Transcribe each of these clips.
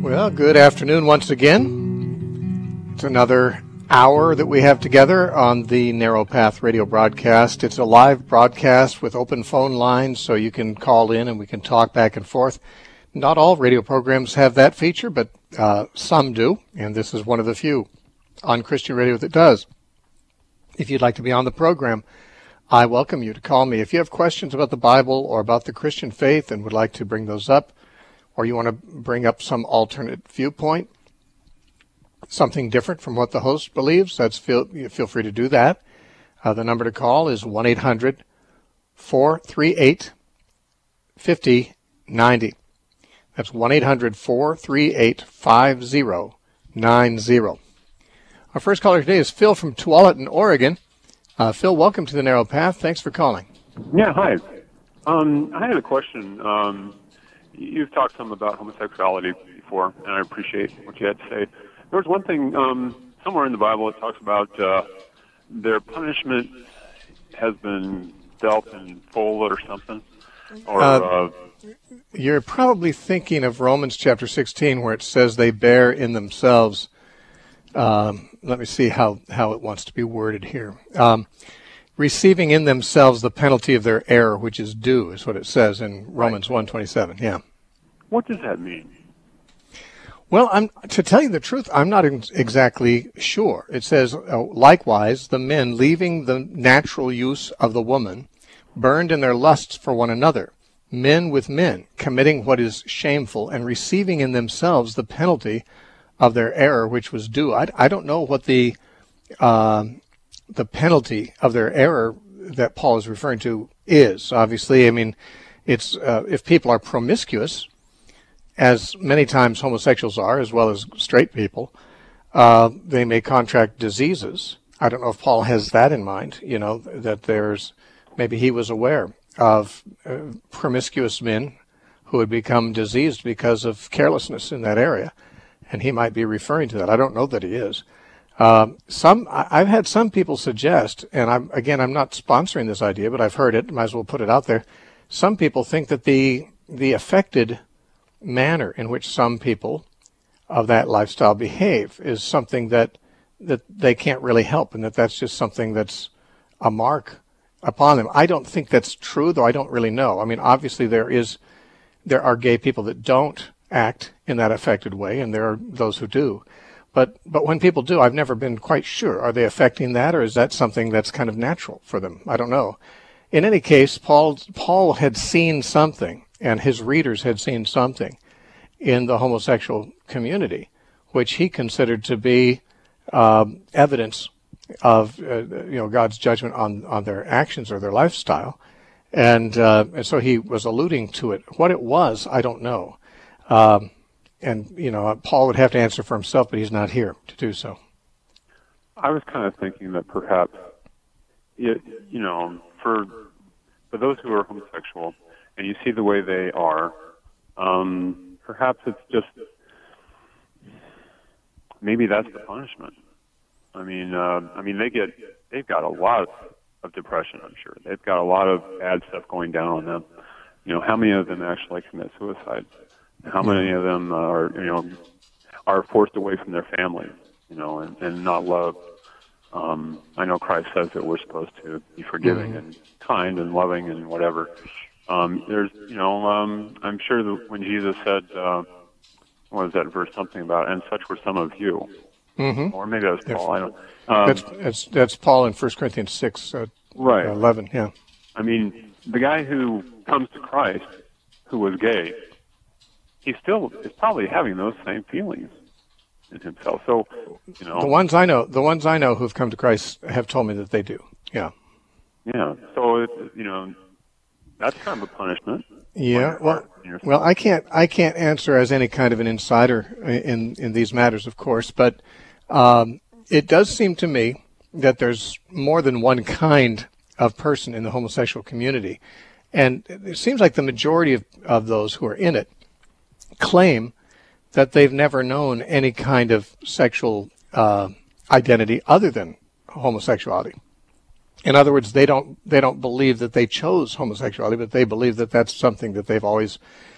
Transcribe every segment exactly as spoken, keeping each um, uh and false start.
Well, good afternoon once again. It's another hour that we have together on the Narrow Path radio broadcast. It's a live broadcast with open phone lines, so you can call in and we can talk back and forth. Not all radio programs have that feature, but uh, some do, and this is one of the few on Christian radio that does. If you'd like to be on the program, I welcome you to call me. If you have questions about the Bible or about the Christian faith and would like to bring those up, or you want to bring up some alternate viewpoint, something different from what the host believes, that's feel, feel free to do that. Uh, the number to call is one eight hundred four three eight five zero nine zero. That's one eight hundred four three eight five zero nine zero. Our first caller today is Phil from Tualatin, Oregon. Uh, Phil, welcome to the Narrow Path. Thanks for calling. Yeah, hi. Um, I had a question. Um, you've talked some about homosexuality before, and I appreciate what you had to say. There was one thing um, somewhere in the Bible it talks about uh, their punishment has been dealt in full or something. Or uh, uh, You're probably thinking of Romans chapter sixteen, where it says they bear in themselves. Um, let me see how, how it wants to be worded here. Um, receiving in themselves the penalty of their error, which is due, is what it says in Romans right. one twenty-seven. Yeah. What does that mean? Well, I'm, to tell you the truth, I'm not ex- exactly sure. It says, uh, likewise, the men, leaving the natural use of the woman, burned in their lusts for one another, men with men, committing what is shameful, and receiving in themselves the penalty of their error, which was due. I, I don't know what the uh, the penalty of their error that Paul is referring to is. Obviously, I mean, it's uh, if people are promiscuous, as many times homosexuals are, as well as straight people, uh, they may contract diseases. I don't know if Paul has that in mind, you know, that there's, maybe he was aware of uh, promiscuous men who had become diseased because of carelessness in that area, and he might be referring to that. I don't know that he is. Um, some I've had some people suggest, and I'm, again, I'm not sponsoring this idea, but I've heard it, might as well put it out there. Some people think that the the affected manner in which some people of that lifestyle behave is something that that they can't really help, and that that's just something that's a mark upon them. I don't think that's true, though I don't really know. I mean, obviously there is there are gay people that don't act in that affected way, and there are those who do. But but when people do, I've never been quite sure. Are they affecting that, or is that something that's kind of natural for them? I don't know. In any case, Paul Paul had seen something, and his readers had seen something in the homosexual community, which he considered to be um, evidence of uh, you know God's judgment on, on their actions or their lifestyle, and, uh, and so he was alluding to it. What it was, I don't know, um, and you know Paul would have to answer for himself, but he's not here to do so. I was kind of thinking that perhaps, you, you know, for for those who are homosexual, and you see the way they are, um, perhaps it's just, maybe that's the punishment. I mean, uh, I mean, they get, they've got a lot of depression, I'm sure. They've got a lot of bad stuff going down on them. You know, how many of them actually commit suicide? How many of them are, you know, are forced away from their families, you know, and, and not loved? Um, I know Christ says that we're supposed to be forgiving and kind and loving and whatever. Um, there's, you know, um, I'm sure that when Jesus said, uh, what was that verse, something about, and such were some of you. Mm-hmm. Or maybe that was Paul, I don't um, that's, that's, that's Paul in First Corinthians six, uh, right. eleven, yeah. I mean, the guy who comes to Christ, who was gay, he still is probably having those same feelings in himself. So, you know, the ones I know, the ones I know who've come to Christ have told me that they do. Yeah. Yeah. So it, you know, that's kind of a punishment. Yeah. Well, well, I can't, I can't answer as any kind of an insider in in these matters, of course, but um, it does seem to me that there's more than one kind of person in the homosexual community, and it seems like the majority of, of those who are in it claim that they've never known any kind of sexual uh, identity other than homosexuality. In other words, they don't they don't believe that they chose homosexuality, but they believe that that's something that they've always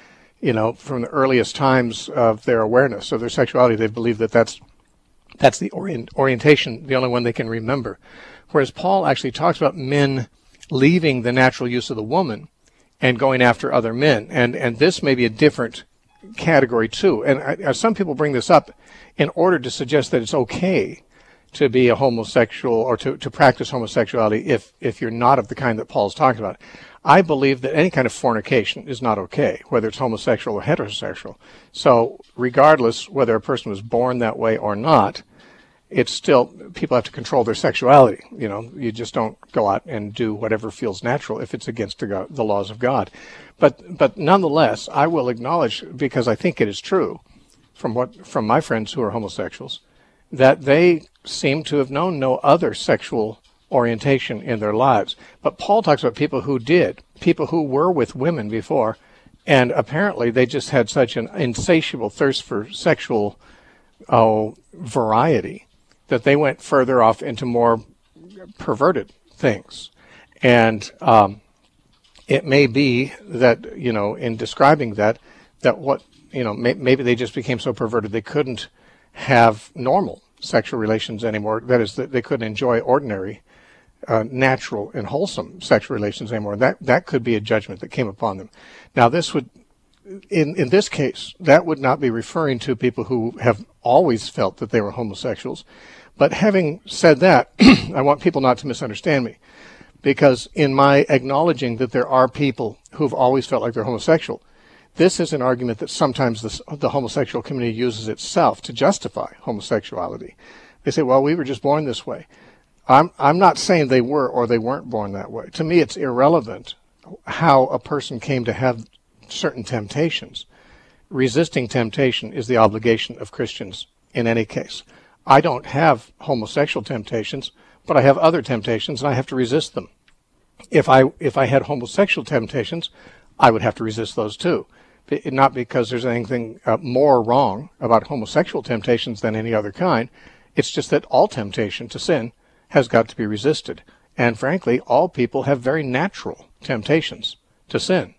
you know, from the earliest times of their awareness of their sexuality. They believe that that's that's the orient, orientation, the only one they can remember. Whereas Paul actually talks about men leaving the natural use of the woman and going after other men. And and this may be a different category too. And I, some people bring this up in order to suggest that it's okay to be a homosexual or to, to practice homosexuality if, if you're not of the kind that Paul's talking about. I believe that any kind of fornication is not okay, whether it's homosexual or heterosexual. So regardless whether a person was born that way or not, it's still, people have to control their sexuality. You know, you just don't go out and do whatever feels natural if it's against the, God, the laws of God. But but nonetheless, I will acknowledge, because I think it is true from what from my friends who are homosexuals, that they seem to have known no other sexual orientation in their lives. But Paul talks about people who did, people who were with women before, and apparently they just had such an insatiable thirst for sexual oh, variety that they went further off into more perverted things. And um, it may be that, you know, in describing that, that what, you know, may, maybe they just became so perverted they couldn't have normal sexual relations anymore. That is, that they couldn't enjoy ordinary, uh, natural and wholesome sexual relations anymore. That that could be a judgment that came upon them. Now, this would, in in this case, that would not be referring to people who have always felt that they were homosexuals. But having said that, I want people not to misunderstand me, because in my acknowledging that there are people who've always felt like they're homosexual, this is an argument that sometimes the, the homosexual community uses itself to justify homosexuality. They say, well, we were just born this way. I'm, I'm not saying they were or they weren't born that way. To me, it's irrelevant how a person came to have certain temptations. Resisting temptation is the obligation of Christians in any case. I don't have homosexual temptations, but I have other temptations, and I have to resist them. If I if I had homosexual temptations, I would have to resist those too. Not because there's anything uh, more wrong about homosexual temptations than any other kind. It's just that all temptation to sin has got to be resisted. And frankly, all people have very natural temptations to sin.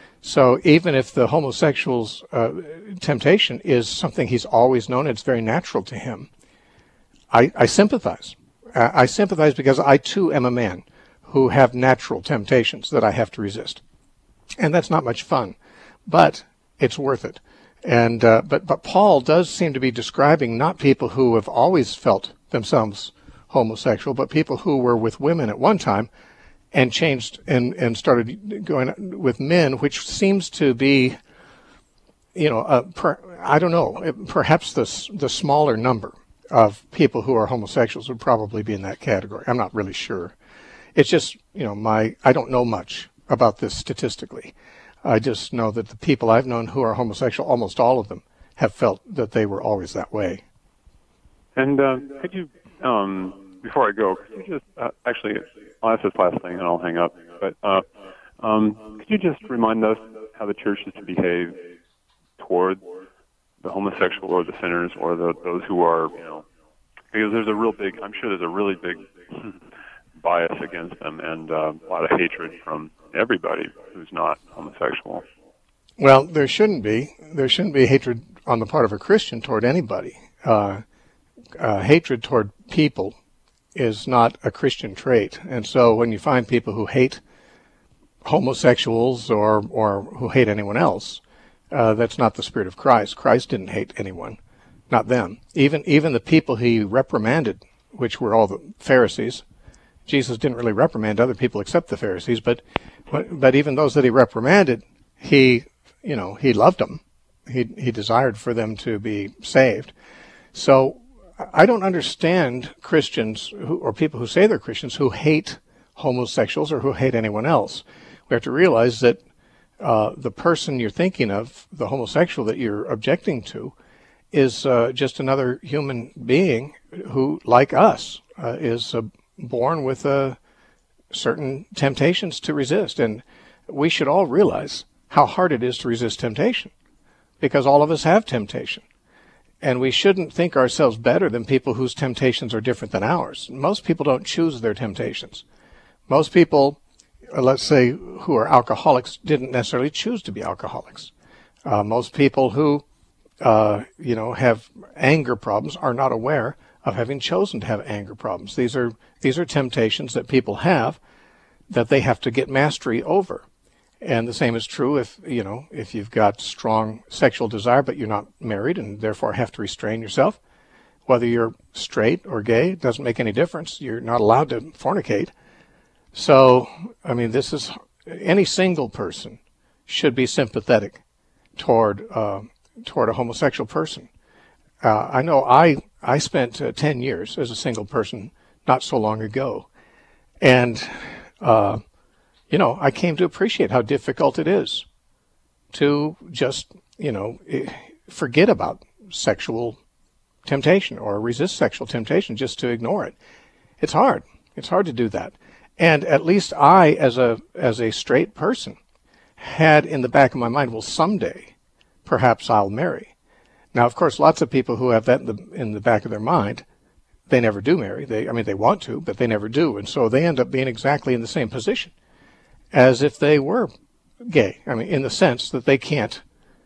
So even if the homosexual's uh, temptation is something he's always known, it's very natural to him, I, I sympathize. Uh, I sympathize because I too am a man who have natural temptations that I have to resist. And that's not much fun, but it's worth it. And uh, but but Paul does seem to be describing not people who have always felt themselves homosexual, but people who were with women at one time and changed and, and started going with men, which seems to be, you know, uh, per, I don't know, perhaps the the smaller number of people who are homosexuals would probably be in that category. I'm not really sure. It's just, you know, my I don't know much about this statistically. I just know that the people I've known who are homosexual, almost all of them, have felt that they were always that way. And uh, could you, um, before I go, could you just, uh, actually, I'll ask this last thing and I'll hang up, but uh, um, could you just remind us how the church is to behave toward the homosexual or the sinners or the, those who are, you know, because there's a real big, I'm sure there's a really big bias against them and uh, a lot of hatred from everybody who's not homosexual. Well, there shouldn't be. There shouldn't be hatred on the part of a Christian toward anybody. Uh, uh, hatred toward people is not a Christian trait. And so when you find people who hate homosexuals or, or who hate anyone else, uh, that's not the spirit of Christ. Christ didn't hate anyone, not them. Even even the people he reprimanded, which were all the Pharisees. Jesus didn't really reprimand other people except the Pharisees, but but even those that he reprimanded, he you know he loved them. He he desired for them to be saved. So I don't understand Christians who, or people who say they're Christians who hate homosexuals or who hate anyone else. We have to realize that uh, the person you're thinking of, the homosexual that you're objecting to, is uh, just another human being who, like us, uh, is uh, born with uh, certain temptations to resist. And we should all realize how hard it is to resist temptation, because all of us have temptation. And we shouldn't think ourselves better than people whose temptations are different than ours. Most people don't choose their temptations. Most people, let's say, who are alcoholics, didn't necessarily choose to be alcoholics. Uh, most people who, uh, you know, have anger problems are not aware of having chosen to have anger problems. These are these are temptations that people have that they have to get mastery over. And the same is true if, you know, if you've got strong sexual desire, but you're not married and therefore have to restrain yourself. Whether you're straight or gay, it doesn't make any difference. You're not allowed to fornicate. So, I mean, this is, any single person should be sympathetic toward uh, toward a homosexual person. Uh, I know I I spent uh, ten years as a single person not so long ago, and uh, you know, I came to appreciate how difficult it is to just, you know, forget about sexual temptation or resist sexual temptation, just to ignore it. It's hard. It's hard to do that. And at least I, as a as a straight person, had in the back of my mind, well, someday, perhaps I'll marry. Now, of course, lots of people who have that in the in the back of their mind, they never do marry. They, I mean, they want to, but they never do, and so they end up being exactly in the same position as if they were gay. I mean, in the sense that they can't,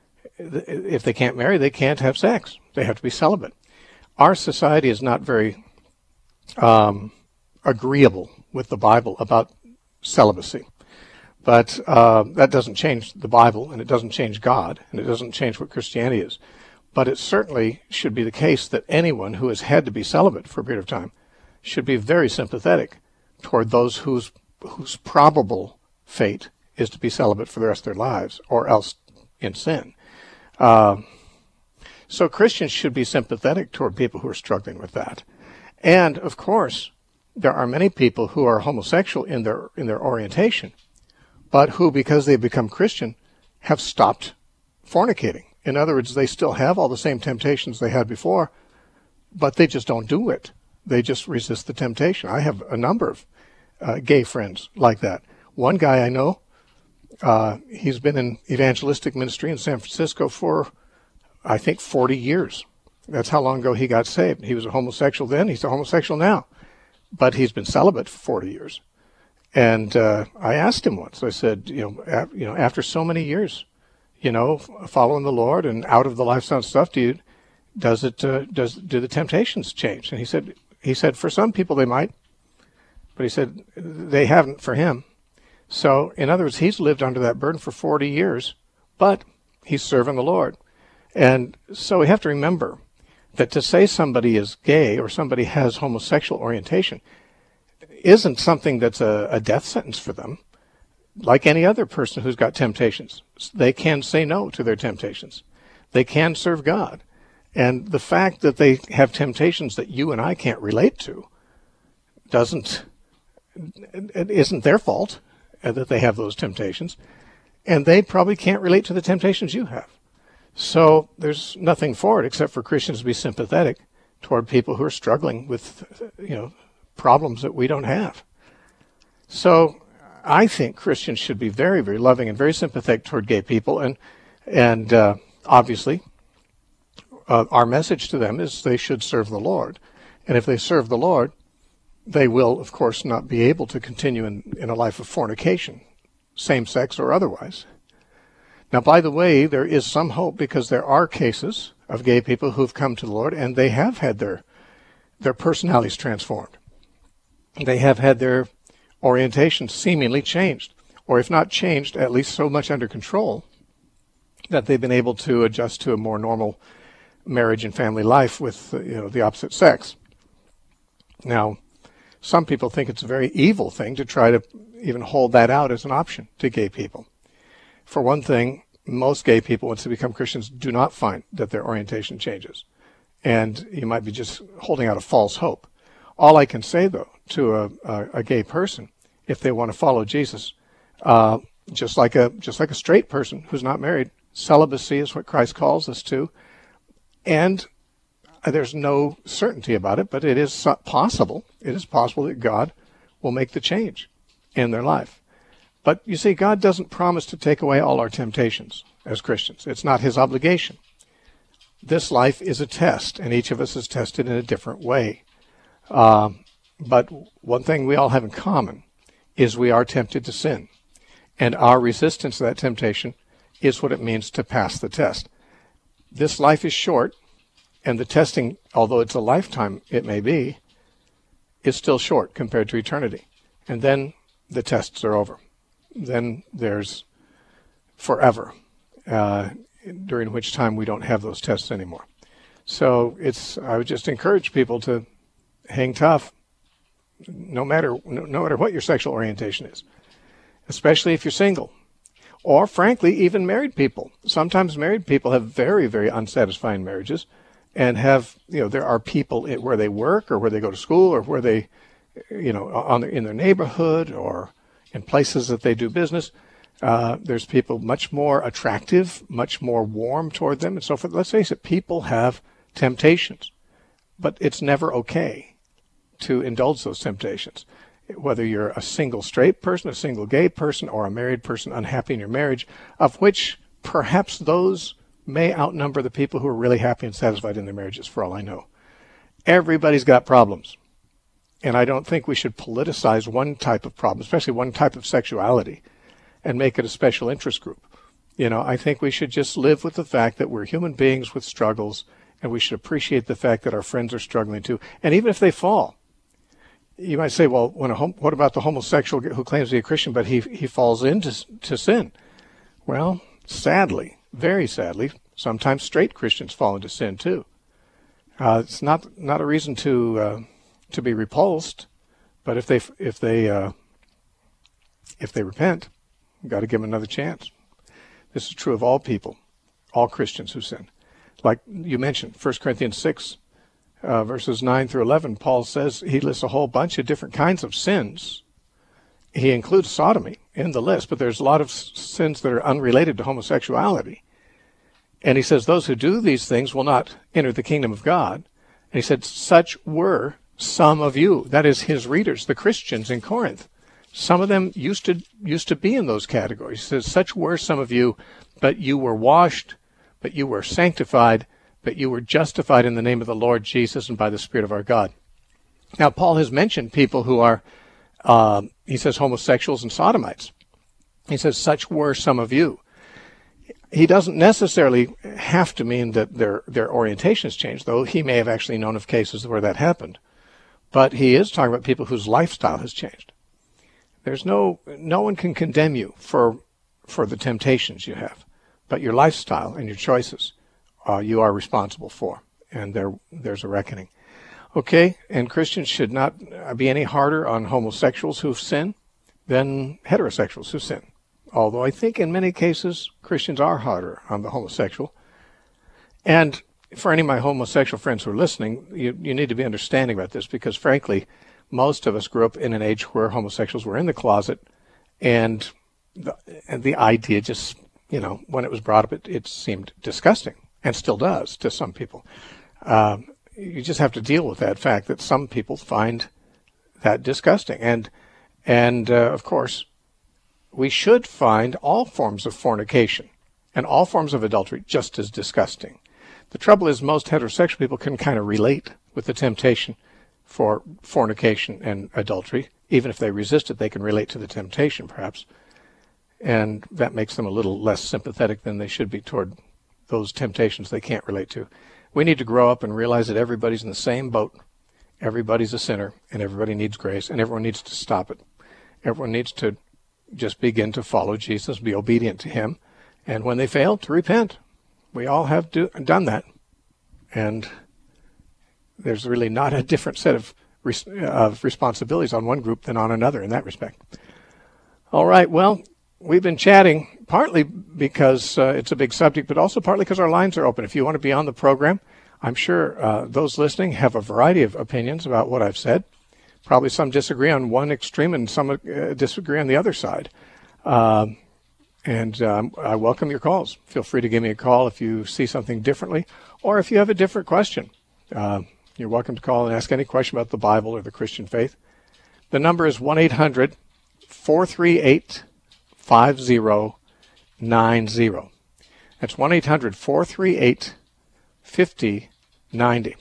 if they can't marry, they can't have sex. They have to be celibate. Our society is not very um, agreeable with the Bible about celibacy. But uh, that doesn't change the Bible, and it doesn't change God, and it doesn't change what Christianity is. But it certainly should be the case that anyone who has had to be celibate for a period of time should be very sympathetic toward those whose whose probable fate is to be celibate for the rest of their lives, or else in sin. Uh, so Christians should be sympathetic toward people who are struggling with that. And, of course, there are many people who are homosexual in their in their orientation, but who, because they've become Christian, have stopped fornicating. In other words, they still have all the same temptations they had before, but they just don't do it. They just resist the temptation. I have a number of uh, gay friends like that. One guy I know, uh, he's been in evangelistic ministry in San Francisco for, I think, forty years. That's how long ago he got saved. He was a homosexual then. He's a homosexual now. But he's been celibate for forty years. And uh, I asked him once, I said, you know, af- you know, after so many years, you know, following the Lord and out of the lifestyle stuff, do you, does it, uh, does, do the temptations change? And he said, he said, for some people they might, but he said they haven't for him. So, in other words, he's lived under that burden for forty years, but he's serving the Lord. And so we have to remember that to say somebody is gay or somebody has homosexual orientation isn't something that's a, a death sentence for them. Like any other person who's got temptations, they can say no to their temptations. They can serve God. And the fact that they have temptations that you and I can't relate to doesn't, it isn't their fault that they have those temptations. And they probably can't relate to the temptations you have. So there's nothing for it except for Christians to be sympathetic toward people who are struggling with, you know, problems that we don't have. So I think Christians should be very, very loving and very sympathetic toward gay people. And, and uh, obviously, uh, our message to them is they should serve the Lord. And if they serve the Lord, they will, of course, not be able to continue in, in a life of fornication, same-sex or otherwise. Now, by the way, there is some hope because there are cases of gay people who've come to the Lord and they have had their their personalities transformed. They have had their orientation seemingly changed, or if not changed, at least so much under control that they've been able to adjust to a more normal marriage and family life with, you know, the opposite sex. Now, some people think it's a very evil thing to try to even hold that out as an option to gay people. For one thing, most gay people, once they become Christians, do not find that their orientation changes. And you might be just holding out a false hope. All I can say, though, to a, a, a gay person, if they want to follow Jesus, uh, just like a just like a straight person who's not married, celibacy is what Christ calls us to. And there's no certainty about it, but it is possible. It is possible that God will make the change in their life. But you see, God doesn't promise to take away all our temptations as Christians. It's not his obligation. This life is a test, and each of us is tested in a different way. Um, but one thing we all have in common is we are tempted to sin. And our resistance to that temptation is what it means to pass the test. This life is short, and the testing, although it's a lifetime, it may be, is still short compared to eternity. And then the tests are over. Then there's forever, uh, during which time we don't have those tests anymore. So it's, I would just encourage people to hang tough, no matter no, no matter what your sexual orientation is, especially if you're single. Or, frankly, even married people. Sometimes married people have very, very unsatisfying marriages and have, you know, there are people where they work or where they go to school or where they, you know, on the, in their neighborhood or in places that they do business. Uh, there's people much more attractive, much more warm toward them and so forth. Let's face it, people have temptations, but it's never okay to indulge those temptations. Whether you're a single straight person, a single gay person, or a married person unhappy in your marriage, of which perhaps those may outnumber the people who are really happy and satisfied in their marriages, for all I know. Everybody's got problems. And I don't think we should politicize one type of problem, especially one type of sexuality, and make it a special interest group. You know, I think we should just live with the fact that we're human beings with struggles, and we should appreciate the fact that our friends are struggling too. And even if they fall, you might say, well, when a hom- what about the homosexual who claims to be a Christian, but he he falls into to sin? Well, sadly, very sadly, sometimes straight Christians fall into sin too. Uh, it's not not a reason to uh, to be repulsed, but if they if they uh, if they repent, you've got to give them another chance. This is true of all people, all Christians who sin. Like you mentioned, First Corinthians six. Uh, verses nine through eleven, Paul says he lists a whole bunch of different kinds of sins. He includes sodomy in the list, but there's a lot of sins that are unrelated to homosexuality. And he says those who do these things will not enter the kingdom of God. And he said, such were some of you. That is his readers, the Christians in Corinth. Some of them used to used to be in those categories. He says, such were some of you, but you were washed, but you were sanctified, but you were justified in the name of the Lord Jesus and by the Spirit of our God. Now, Paul has mentioned people who are, uh, he says, homosexuals and sodomites. He says, such were some of you. He doesn't necessarily have to mean that their, their orientation has changed, though he may have actually known of cases where that happened. But he is talking about people whose lifestyle has changed. There's no, no one can condemn you for, for the temptations you have, but your lifestyle and your choices Uh, you are responsible for, and there there's a reckoning. Okay, and Christians should not be any harder on homosexuals who sin than heterosexuals who sin. Although I think in many cases Christians are harder on the homosexual. And for any of my homosexual friends who are listening, you, you need to be understanding about this, because frankly, most of us grew up in an age where homosexuals were in the closet, and the, and the idea just, you know, when it was brought up, it, it seemed disgusting. And still does to some people. Um, you just have to deal with that fact that some people find that disgusting. And, and uh, of course, we should find all forms of fornication and all forms of adultery just as disgusting. The trouble is most heterosexual people can kind of relate with the temptation for fornication and adultery. Even if they resist it, they can relate to the temptation, perhaps. And that makes them a little less sympathetic than they should be toward those temptations they can't relate to. We need to grow up and realize that everybody's in the same boat. Everybody's a sinner, and everybody needs grace, and everyone needs to stop it. Everyone needs to just begin to follow Jesus, be obedient to him, and when they fail, to repent. We all have do, done that. And there's really not a different set of, res, of responsibilities on one group than on another in that respect. All right, well, we've been chatting partly because uh, it's a big subject, but also partly because our lines are open. If you want to be on the program, I'm sure uh, those listening have a variety of opinions about what I've said. Probably some disagree on one extreme and some uh, disagree on the other side. Uh, and um, I welcome your calls. Feel free to give me a call if you see something differently, or if you have a different question. Uh, you're welcome to call and ask any question about the Bible or the Christian faith. The number is one eight hundred four three eight five zero nine zero. That's one eight hundred four three eight five zero nine zero.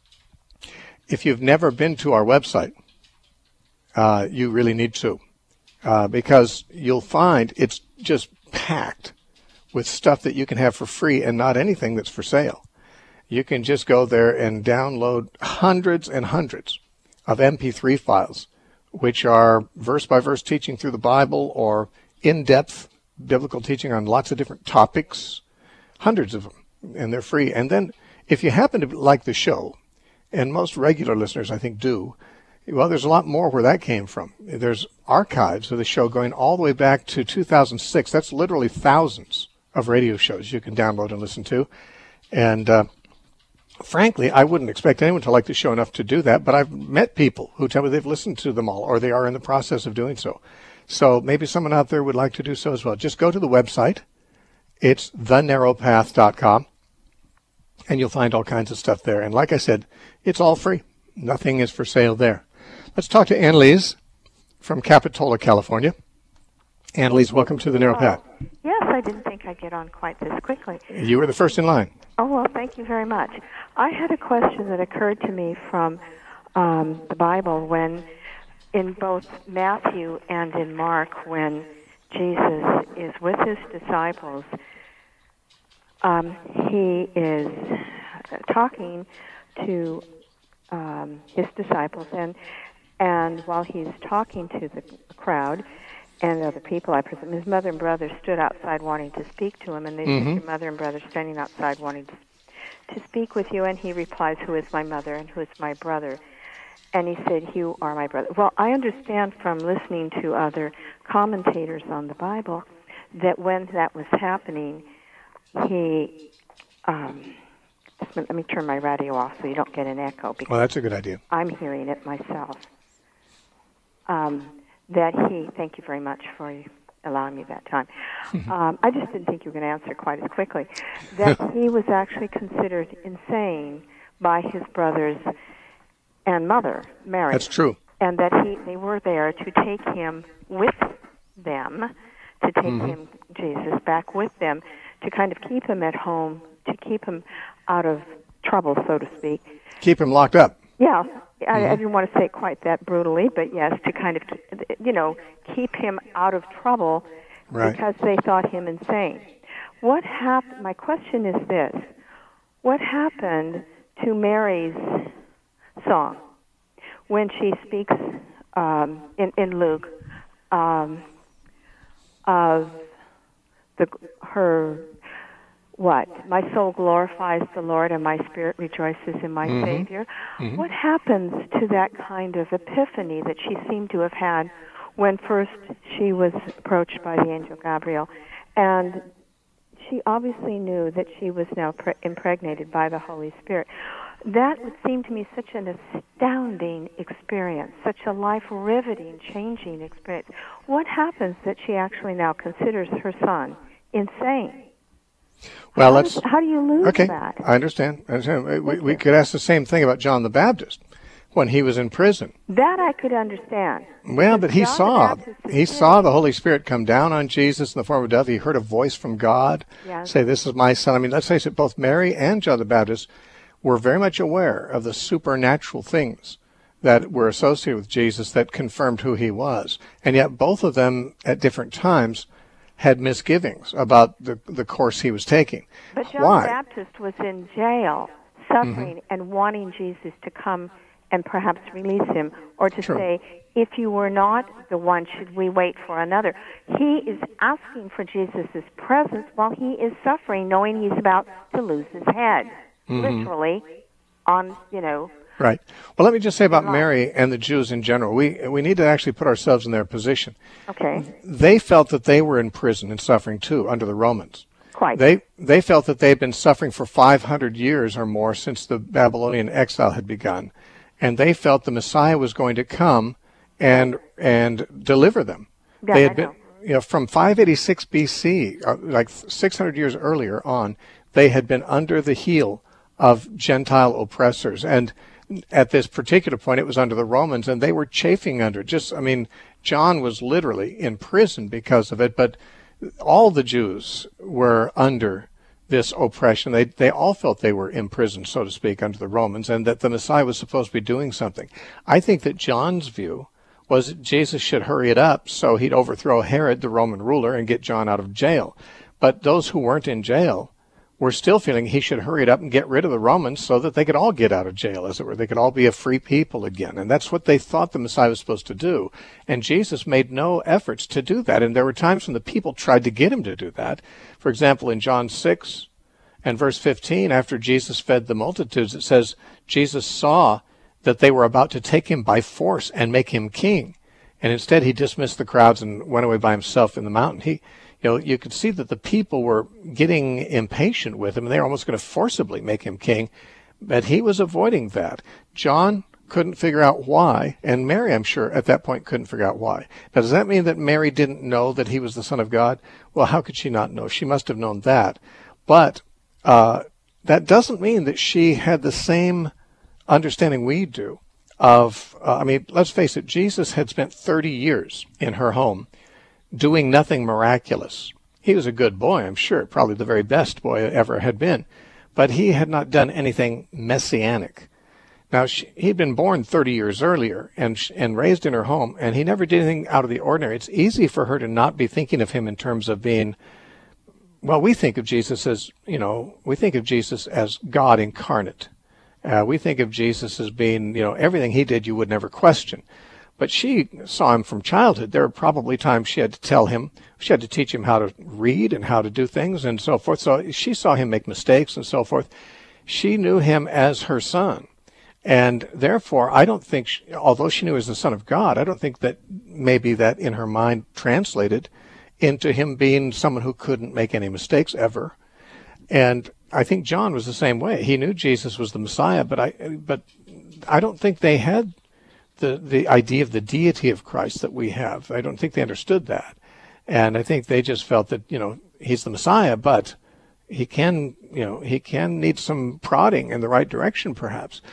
If you've never been to our website, uh, you really need to, uh, because you'll find it's just packed with stuff that you can have for free and not anything that's for sale. You can just go there and download hundreds and hundreds of M P three files, which are verse-by-verse teaching through the Bible or in-depth biblical teaching on lots of different topics, hundreds of them, and they're free. And then if you happen to like the show, and most regular listeners I think do, well, there's a lot more where that came from. There's archives of the show going all the way back to two thousand six. That's literally thousands of radio shows you can download and listen to. And uh, frankly, I wouldn't expect anyone to like the show enough to do that, but I've met people who tell me they've listened to them all, or they are in the process of doing so. So maybe someone out there would like to do so as well. Just go to the website. It's the narrow path dot com, and you'll find all kinds of stuff there. And like I said, it's all free. Nothing is for sale there. Let's talk to Annalise from Capitola, California. Annalise, welcome to the Narrow Path. Oh, yes, I didn't think I'd get on quite this quickly. You were the first in line. Oh, well, thank you very much. I had a question that occurred to me from um, the Bible when, in both Matthew and in Mark, when Jesus is with his disciples, um, he is talking to um, his disciples, and and while he's talking to the crowd and other people, I presume, his mother and brother stood outside wanting to speak to him, and they mm-hmm. said, your mother and brother standing outside wanting to to speak with you, and he replies, who is my mother and who is my brother? And he said, you are my brother. Well, I understand from listening to other commentators on the Bible that when that was happening, he, um, let me turn my radio off so you don't get an echo. Because well, that's a good idea. I'm hearing it myself. Um, that he, thank you very much for allowing me that time. um, I just didn't think you were going to answer quite as quickly. That he was actually considered insane by his brothers and mother, Mary. That's true. And that he they were there to take him with them, to take mm-hmm. him, Jesus, back with them, to kind of keep him at home, to keep him out of trouble, so to speak. Keep him locked up. Yeah. I, mm-hmm. I didn't want to say it quite that brutally, but yes, to kind of, you know, keep him out of trouble right. because they thought him insane. What happened? My question is this. What happened to Mary's song when she speaks um, in, in Luke um, of the her what? My soul glorifies the Lord and my spirit rejoices in my mm-hmm. Savior. Mm-hmm. What happens to that kind of epiphany that she seemed to have had when first she was approached by the angel Gabriel? And she obviously knew that she was now pre- impregnated by the Holy Spirit. That would seem to me such an astounding experience, such a life-riveting, changing experience. What happens that she actually now considers her son insane? Well, how let's. Does, how do you lose okay, that? I understand. I understand. We, we could ask the same thing about John the Baptist when he was in prison. That I could understand. Well, but he John saw the he saw the Holy Spirit come down on Jesus in the form of a dove. He heard a voice from God yes. say, "This is my son." I mean, let's face it. Both Mary and John the Baptist were very much aware of the supernatural things that were associated with Jesus that confirmed who he was, and yet both of them at different times had misgivings about the the course he was taking. But John Why? the Baptist was in jail, suffering, mm-hmm. and wanting Jesus to come and perhaps release him, or to True. say, if you were not the one, should we wait for another? He is asking for Jesus' presence while he is suffering, knowing he's about to lose his head, mm-hmm. literally, on, you know. Right. Well, let me just say about Mary and the Jews in general. We we need to actually put ourselves in their position. Okay. They felt that they were in prison and suffering too under the Romans. Quite. They they felt that they had been suffering for five hundred years or more since the Babylonian exile had begun, and they felt the Messiah was going to come and and deliver them. Yeah, they had I been know. you know from five eighty-six B C, uh, like six hundred years earlier on, they had been under the heel of Gentile oppressors, and at this particular point, it was under the Romans, and they were chafing under it. Just, I mean, John was literally in prison because of it, but all the Jews were under this oppression. They they all felt they were imprisoned, so to speak, under the Romans, and that the Messiah was supposed to be doing something. I think that John's view was that Jesus should hurry it up so he'd overthrow Herod, the Roman ruler, and get John out of jail. But those who weren't in jail were still feeling he should hurry it up and get rid of the Romans so that they could all get out of jail, as it were. They could all be a free people again. And that's what they thought the Messiah was supposed to do. And Jesus made no efforts to do that. And there were times when the people tried to get him to do that. For example, in John six and verse fifteen, after Jesus fed the multitudes, it says, Jesus saw that they were about to take him by force and make him king. And instead he dismissed the crowds and went away by himself in the mountain. He, you know, you could see that the people were getting impatient with him, and they were almost going to forcibly make him king. But he was avoiding that. John couldn't figure out why, and Mary, I'm sure, at that point couldn't figure out why. Now, does that mean that Mary didn't know that he was the Son of God? Well, how could she not know? She must have known that. But uh, that doesn't mean that she had the same understanding we do of, uh, I mean, let's face it, Jesus had spent thirty years in her home doing nothing miraculous. He was a good boy, I'm sure, probably the very best boy ever had been, but he had not done anything messianic. Now, she, he'd been born thirty years earlier and and raised in her home, and he never did anything out of the ordinary. It's easy for her to not be thinking of him in terms of being, well, we think of Jesus as, you know, we think of Jesus as God incarnate. Uh, we think of Jesus as being, you know, everything he did you would never question. But she saw him from childhood. There were probably times she had to tell him, she had to teach him how to read and how to do things and so forth. So she saw him make mistakes and so forth. She knew him as her son. And therefore, I don't think, she, although she knew he was the Son of God, I don't think that maybe that in her mind translated into him being someone who couldn't make any mistakes ever. And I think John was the same way. He knew Jesus was the Messiah, but I, but I don't think they had the the idea of the deity of Christ that we have. I don't think they understood that, and I think they just felt that, you know, he's the Messiah, but he can, you know, he can need some prodding in the right direction, perhaps.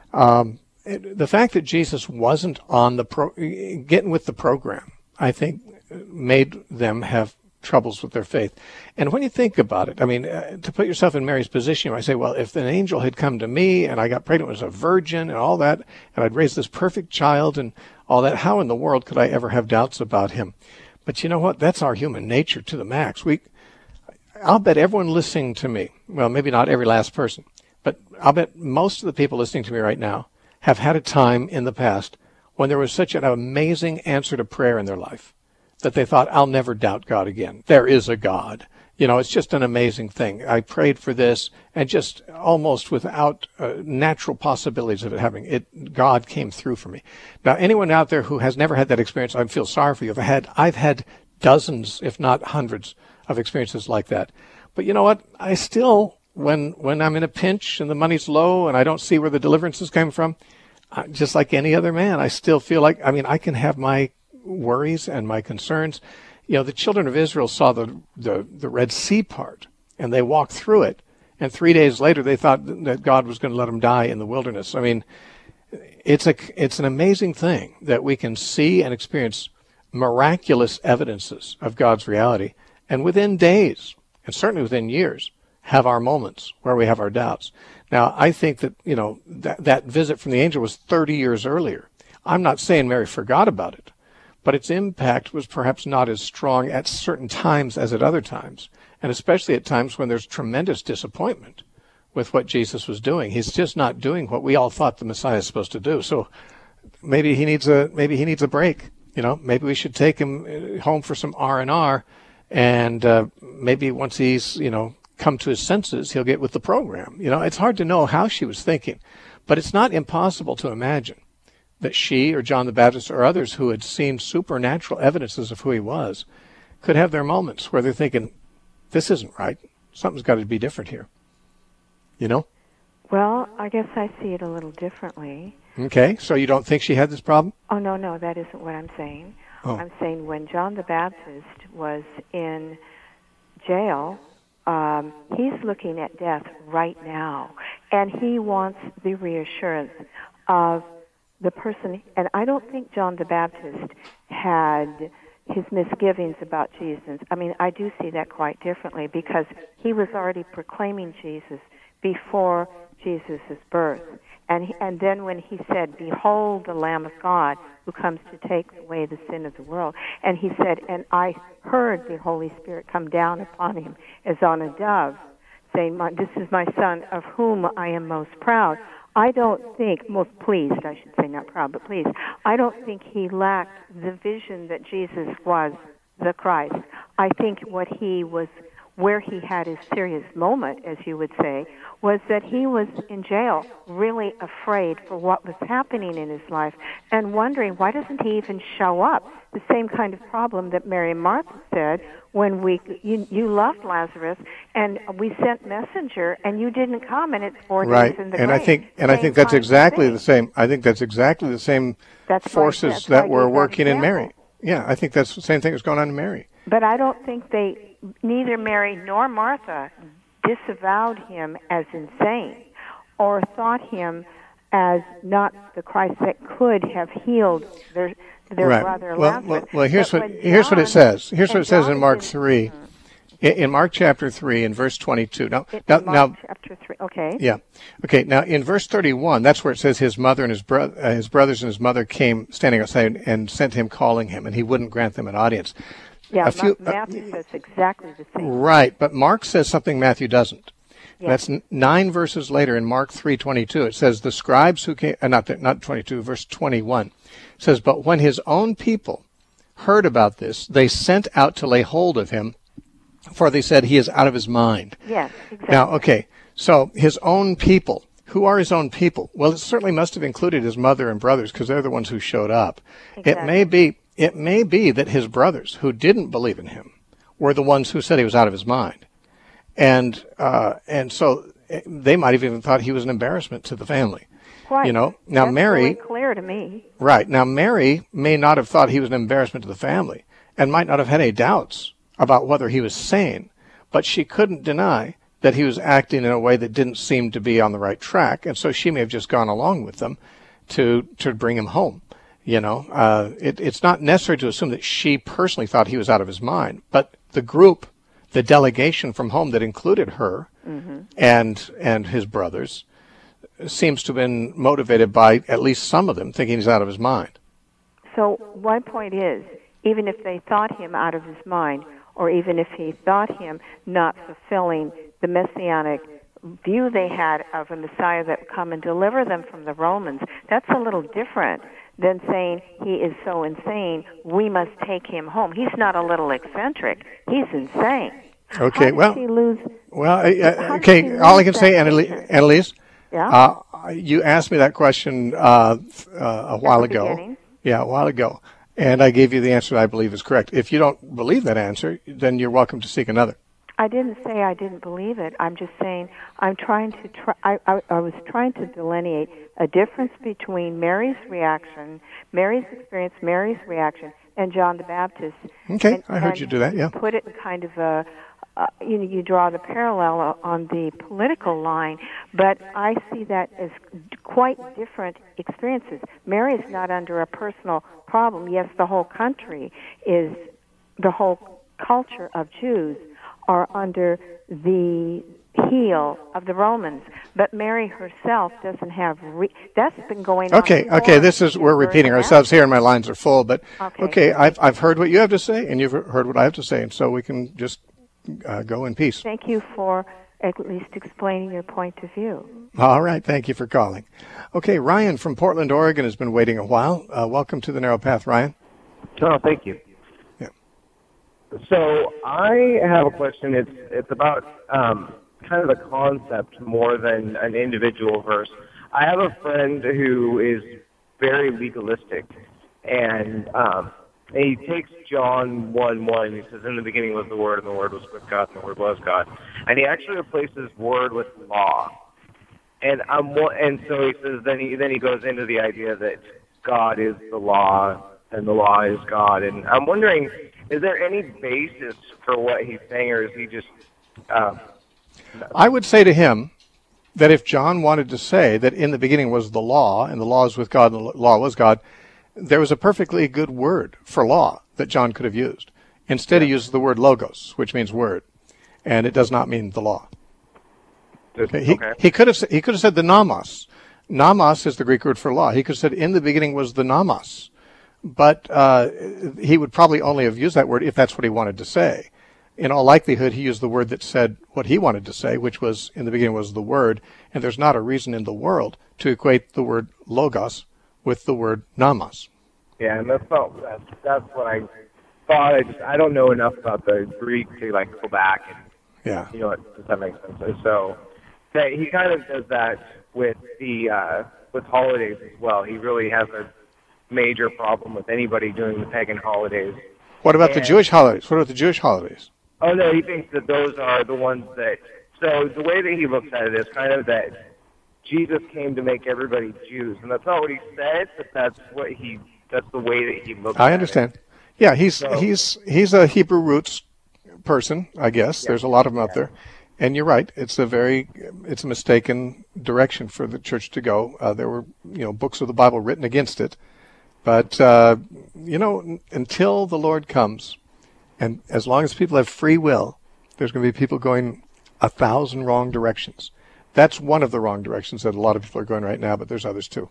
Um, it, the fact that Jesus wasn't on the pro, getting with the program, I think, made them have troubles with their faith. And when you think about it, I mean, uh, to put yourself in Mary's position, I say, well, if an angel had come to me and I got pregnant as a virgin and all that, and I'd raised this perfect child and all that, how in the world could I ever have doubts about him? But you know what? That's our human nature to the max. We, I'll bet everyone listening to me, well, maybe not every last person, but I'll bet most of the people listening to me right now have had a time in the past when there was such an amazing answer to prayer in their life that they thought, I'll never doubt God again. There is a God. You know, it's just an amazing thing. I prayed for this, and just almost without uh, natural possibilities of it having it, God came through for me. Now, anyone out there who has never had that experience, I feel sorry for you. I've had, I've had dozens, if not hundreds, of experiences like that. But you know what? I still, when when I'm in a pinch and the money's low and I don't see where the deliverance is coming from, uh, just like any other man, I still feel like, I mean, I can have my worries and my concerns. You know, the children of Israel saw the, the, the Red Sea part, and they walked through it. And three days later, they thought that God was going to let them die in the wilderness. I mean, it's a, it's an amazing thing that we can see and experience miraculous evidences of God's reality. And within days, and certainly within years, have our moments where we have our doubts. Now, I think that, you know, that, that visit from the angel was thirty years earlier. I'm not saying Mary forgot about it, but its impact was perhaps not as strong at certain times as at other times, and especially at times when there's tremendous disappointment with what Jesus was doing. He's just not doing what we all thought the Messiah is supposed to do. So maybe he needs a maybe he needs a break. You know, maybe we should take him home for some R and R, and uh, maybe once he's, you know, come to his senses, he'll get with the program. You know, it's hard to know how she was thinking, but it's not impossible to imagine that she or John the Baptist or others who had seen supernatural evidences of who he was could have their moments where they're thinking, this isn't right. Something's got to be different here. You know? Well, I guess I see it a little differently. Okay, so you don't think she had this problem? Oh, no, no, that isn't what I'm saying. Oh. I'm saying when John the Baptist was in jail, um, he's looking at death right now, and he wants the reassurance of the person, and I don't think John the Baptist had his misgivings about Jesus. I mean, I do see that quite differently, because he was already proclaiming Jesus before Jesus' birth. And he, and then when he said, "Behold the Lamb of God who comes to take away the sin of the world," and he said, "And I heard the Holy Spirit come down upon him as on a dove, saying, 'This is my Son, of whom I am most proud.'" I don't think, most pleased, I should say, not proud, but pleased. I don't think he lacked the vision that Jesus was the Christ. I think what he was, where he had his serious moment, as you would say, was that he was in jail, really afraid for what was happening in his life, and wondering, why doesn't he even show up? The same kind of problem that Mary and Martha said when we, you, you loved Lazarus, and we sent messenger, and you didn't come, and it's four right. days in the and grave. I think, and same I think that's kind of exactly thing. the same. I think that's exactly the same That's forces why, that's that why I were gave that working in Mary. example. Yeah, I think that's the same thing that's going on in Mary. But I don't think they, neither Mary nor Martha, disavowed him as insane or thought him as not the Christ that could have healed their their right. brother well, Lazarus. well, well, here's But what when here's what it John- says. Here's what and it says John in Mark didn't- three. In, in Mark chapter three, in verse twenty-two. Now, in now, Mark now, chapter three. Okay. yeah, okay. Now, in verse thirty-one, that's where it says his mother and his bro- uh, his brothers and his mother came standing outside and sent him calling him, and he wouldn't grant them an audience. Yeah. A few- Ma- Matthew says exactly the same. Right, but Mark says something Matthew doesn't. Yeah. That's n- nine verses later in Mark three twenty-two. It says the scribes who came, uh, not the, not twenty-two, verse twenty-one. It says, but when his own people heard about this, they sent out to lay hold of him, for they said he is out of his mind. Yes. Exactly. Now, okay, so his own people. Who are his own people? Well, it certainly must have included his mother and brothers because they're the ones who showed up. Exactly. It may be, it may be that his brothers who didn't believe in him were the ones who said he was out of his mind. And uh, and so they might have even thought he was an embarrassment to the family. Quite. You know, now That's Mary, really clear to me. right, now Mary may not have thought he was an embarrassment to the family and might not have had any doubts about whether he was sane, but she couldn't deny that he was acting in a way that didn't seem to be on the right track, and so she may have just gone along with them to to bring him home. You know, uh, it, it's not necessary to assume that she personally thought he was out of his mind, but the group, the delegation from home that included her mm-hmm. and and his brothers, seems to have been motivated by at least some of them thinking he's out of his mind. So my point is, even if they thought him out of his mind, or even if he thought him not fulfilling the messianic view they had of a Messiah that would come and deliver them from the Romans, that's a little different than saying he is so insane, we must take him home. He's not a little eccentric. He's insane. Okay, How well, did she lose? well, uh, How did okay. she All I lose can say, that Annalise, picture? Annalise Yeah. uh, you asked me that question uh, uh, a while the ago. beginning. Yeah, a while ago, and I gave you the answer that I believe is correct. If you don't believe that answer, then you're welcome to seek another. I didn't say I didn't believe it. I'm just saying I'm trying to try. I, I, I was trying to delineate a difference between Mary's reaction, Mary's experience, Mary's reaction, and John the Baptist. Okay, and, I heard and you do that. Yeah. Put it in kind of a. Uh, you know, you draw the parallel on the political line, but I see that as quite different experiences. Mary is not under a personal problem. Yes, the whole country is, the whole culture of Jews are under the heel of the Romans, but Mary herself doesn't have. Re- that's been going on. Okay, before. okay. This is we're You've repeating heard ourselves here, and my lines are full. But Okay. okay, I've I've heard what you have to say, and you've heard what I have to say, and so we can just uh, go in peace. Thank you for at least explaining your point of view. All right, thank you for calling. Okay, Ryan from Portland, Oregon has been waiting a while. Uh, welcome to the Narrow Path, Ryan. Oh, thank you. Yeah. So I have a question. It's it's about um, kind of the concept more than an individual verse. I have a friend who is very legalistic, and um, he takes John one one. He says, "In the beginning was the Word, and the Word was with God, and the Word was God." And he actually replaces Word with law. And I'm and so he says. Then he then he goes into the idea that God is the law, and the law is God. And I'm wondering, is there any basis for what he's saying, or is he just... Uh, I would say to him that if John wanted to say that in the beginning was the law, and the law is with God, and the law was God, there was a perfectly good word for law that John could have used. Instead, he uses the word logos, which means word, and it does not mean the law. Okay. He, okay. he could have he could have said the nomos, Namas is the Greek word for law. He could have said, in the beginning was the namas. But uh, he would probably only have used that word if that's what he wanted to say. In all likelihood, he used the word that said what he wanted to say, which was, in the beginning was the word, and there's not a reason in the world to equate the word logos with the word namas. Yeah, and that's not, that's, that's what I thought. I just, I don't know enough about the Greek to, like, go back and, yeah. you know, does that make sense? So that he kind of does that with the, uh, with holidays as well. He really has a major problem with anybody doing the pagan holidays. What about and, the Jewish holidays? What about the Jewish holidays? Oh, no, he thinks that those are the ones that, so the way that he looks at it is kind of that Jesus came to make everybody Jews, and that's not what he said, but that's what he, that's the way that he looks at it. I understand. Yeah, he's, so, he's, he's a Hebrew roots person, I guess. Yeah, there's a lot of them out there. And you're right. It's a very, it's a mistaken direction for the church to go. Uh, there were, you know, books of the Bible written against it. But, uh, you know, until the Lord comes, and as long as people have free will, there's going to be people going a thousand wrong directions. That's one of the wrong directions that a lot of people are going right now, but there's others too.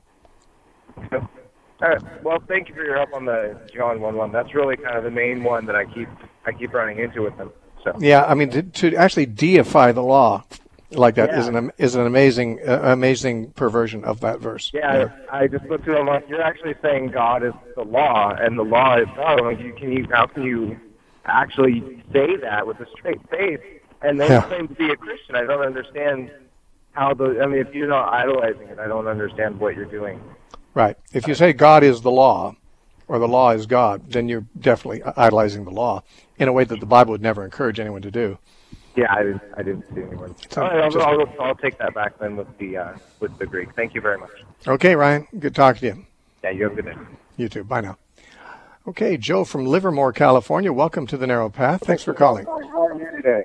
All right. Well, thank you for your help on the John one one. That's really kind of the main one that I keep I keep running into with them. So. Yeah, I mean, to, to actually deify the law like that yeah. is an is an amazing uh, amazing perversion of that verse. Yeah, yeah. I, I just looked at them like, you're actually saying God is the law, and the law is God. Like, you can you how can you actually say that with a straight face and then yeah. claim to be a Christian? I don't understand how the. I mean, if you're not idolizing it, I don't understand what you're doing. Right. If you say God is the law, or the law is God, then you're definitely idolizing the law in a way that the Bible would never encourage anyone to do. Yeah, I didn't. I didn't see anyone. So, All right, I'll, just, I'll, I'll take that back then with the uh, with the Greek. Thank you very much. Okay, Ryan. Good talking to you. Yeah, you have a good day. You too. Bye now. Okay, Joe from Livermore, California. Welcome to the Narrow Path. Thanks for calling. How are you today?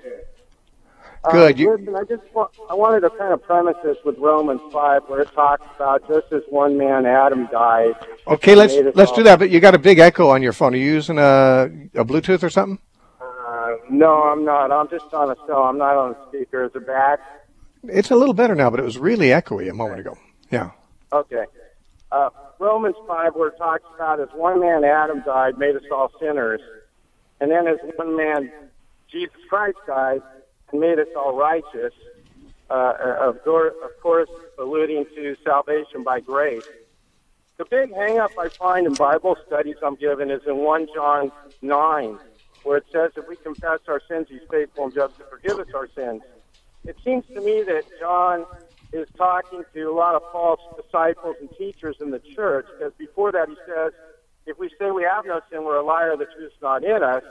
Good. Uh, you... Listen, I just wa- I wanted to kind of premise this with Romans five, where it talks about just as one man, Adam, died. Okay, let's let's do that. But you got a big echo on your phone. Are you using a a Bluetooth or something? Uh, no, I'm not. I'm just on a cell. I'm not on a speaker. Is it bad? It's a little better now, but it was really echoey a moment ago. Yeah. Okay. Uh, Romans five, where it talks about as one man, Adam, died, made us all sinners, and then as one man, Jesus Christ, died and made us all righteous, uh, of, course, of course alluding to salvation by grace. The big hang-up I find in Bible studies I'm given is in First John nine, where it says if we confess our sins, he's faithful and just to forgive us our sins. It seems to me that John is talking to a lot of false disciples and teachers in the church, because before that he says, if we say we have no sin, we're a liar, the truth's not in us,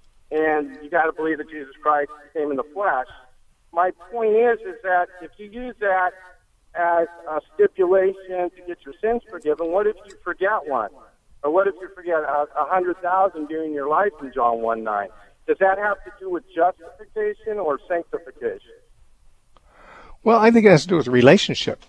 and you got to believe that Jesus Christ came in the flesh. My point is, is that if you use that as a stipulation to get your sins forgiven, what if you forget one? Or what if you forget a, a hundred thousand during your life in John one nine? Does that have to do with justification or sanctification? Well, I think it has to do with relationship.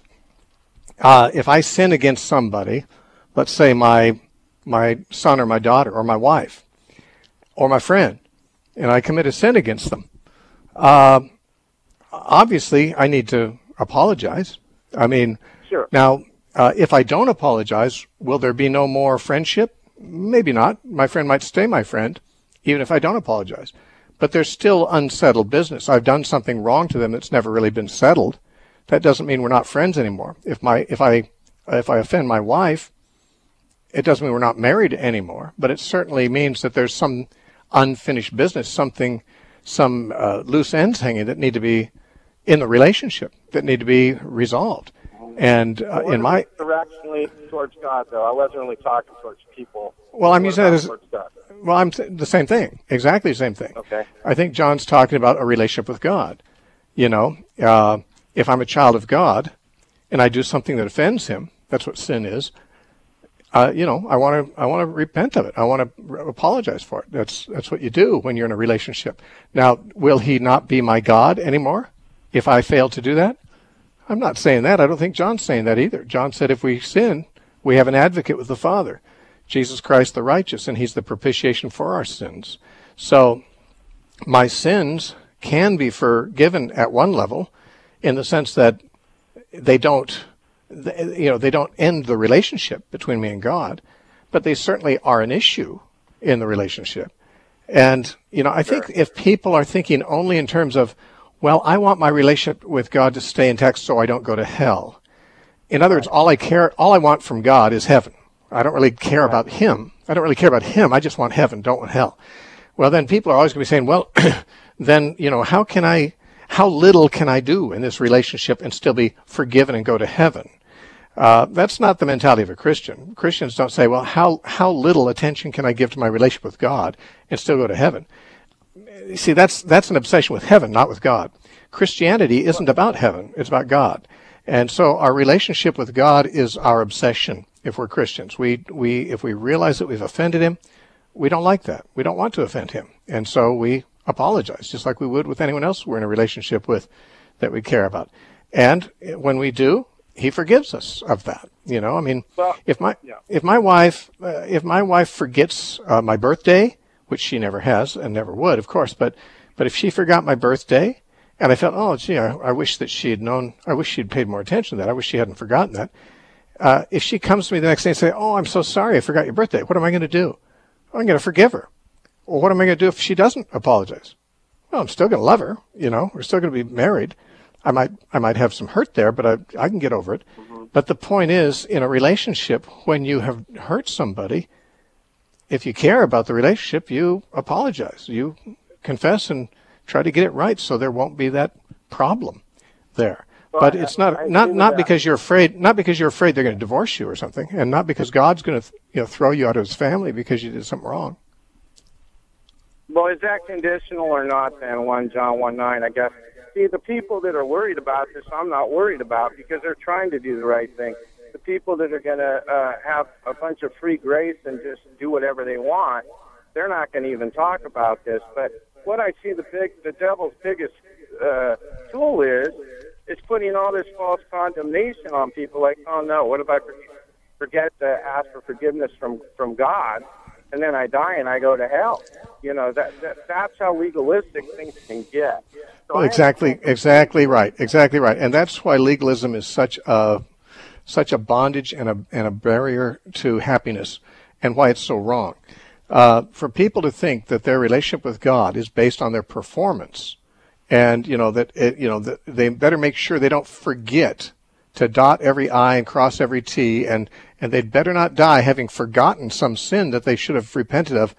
Uh, if I sin against somebody, let's say my my son or my daughter or my wife or my friend, and I commit a sin against them, uh, obviously I need to apologize. I mean, sure. Now, uh, if I don't apologize, will there be no more friendship? Maybe not. My friend might stay my friend, even if I don't apologize. But there's still unsettled business. I've done something wrong to them that's never really been settled. That doesn't mean we're not friends anymore. If my if I if I offend my wife, it doesn't mean we're not married anymore. But it certainly means that there's some unfinished business, something, some uh, loose ends hanging that need to be in the relationship, that need to be resolved. And uh, in my directionally towards God, though, I wasn't really talking towards people. Well, I'm using that as well. I'm the same thing, exactly the same thing. Okay. I think John's talking about a relationship with God. You know, uh, if I'm a child of God and I do something that offends Him, that's what sin is. Uh, you know, I want to I want to repent of it. I want to r- apologize for it. That's that's what you do when you're in a relationship. Now, will He not be my God anymore if I fail to do that? I'm not saying that. I don't think John's saying that either. John said if we sin, we have an advocate with the Father, Jesus Christ the righteous, and He's the propitiation for our sins. So my sins can be forgiven at one level in the sense that they don't th- you know, they don't end the relationship between me and God, but they certainly are an issue in the relationship. And, you know, I think Sure. if people are thinking only in terms of, well, I want my relationship with God to stay intact so I don't go to hell. In other words, all I care, all I want from God is heaven. I don't really care about him. I don't really care about him. I just want heaven, don't want hell. Well, then people are always going to be saying, well, then, you know, how can I, how little can I do in this relationship and still be forgiven and go to heaven? Uh, that's not the mentality of a Christian. Christians don't say, well, how, how little attention can I give to my relationship with God and still go to heaven? You see, that's, that's an obsession with heaven, not with God. Christianity isn't about heaven. It's about God. And so our relationship with God is our obsession if we're Christians. We, we, if we realize that we've offended him, we don't like that. We don't want to offend him. And so we apologize, just like we would with anyone else we're in a relationship with that we care about. And when we do, he forgives us of that. You know, I mean, Well, if my yeah. if my wife uh, if my wife forgets uh, my birthday, which she never has and never would, of course, but but if she forgot my birthday, and I felt, oh, gee, I, I wish that she had known, I wish she'd paid more attention to that. I wish she hadn't forgotten that. Uh, if she comes to me the next day and say, oh, I'm so sorry, I forgot your birthday, what am I going to do? I'm going to forgive her. Well, what am I going to do if she doesn't apologize? Well, I'm still going to love her. You know, we're still going to be married. I might, I might have some hurt there, but I, I can get over it. Mm-hmm. But the point is, in a relationship, when you have hurt somebody, if you care about the relationship, you apologize. You confess and try to get it right, so there won't be that problem there. Well, but I- it's not I not agree with not that. because you're afraid, not because you're afraid they're going to divorce you or something, and not because God's going to, you know, throw you out of his family because you did something wrong. Well, is that conditional or not then, First John one nine, I guess? See, the people that are worried about this, I'm not worried about because they're trying to do the right thing. The people that are going to uh, have a bunch of free grace and just do whatever they want, they're not going to even talk about this. But what I see the big, the devil's biggest uh, tool is, is putting all this false condemnation on people like, oh, no, what if I forget to ask for forgiveness from, from God? And then I die and I go to hell. You know, that, that that's how legalistic things can get. So Well, I exactly, understand- exactly right, exactly right, and that's why legalism is such a such a bondage and a and a barrier to happiness, and why it's so wrong. Uh, for people to think that their relationship with God is based on their performance, and you know that it, you know that they better make sure they don't forget to dot every I and cross every T, and and they'd better not die having forgotten some sin that they should have repented of.